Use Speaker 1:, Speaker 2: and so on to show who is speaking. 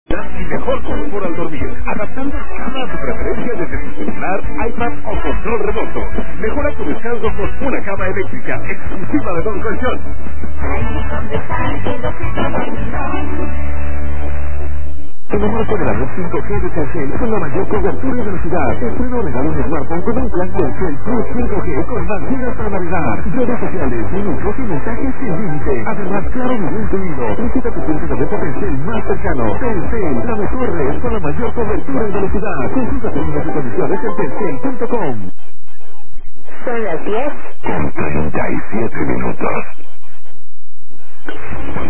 Speaker 1: Y mejor confort al dormir, adaptando cada a tu preferencia desde tu celular, iPad o control remoto. Mejora tu descanso con una cama eléctrica exclusiva de Don Colchón. En el marco de la red 5G de Telcel con la mayor cobertura y velocidad, estreno regalo un smartphone con un plan Telcel Plus 5G con más gigas para navegar, redes sociales, minutos y mensajes sin límite. Además, claro, video incluido. Visita tu punto de venta Telcel más cercano. Telcel, la mejor red con la mayor cobertura y velocidad. Consulta términos y condiciones en telcel.com.
Speaker 2: Son las 10
Speaker 1: con 37 minutos.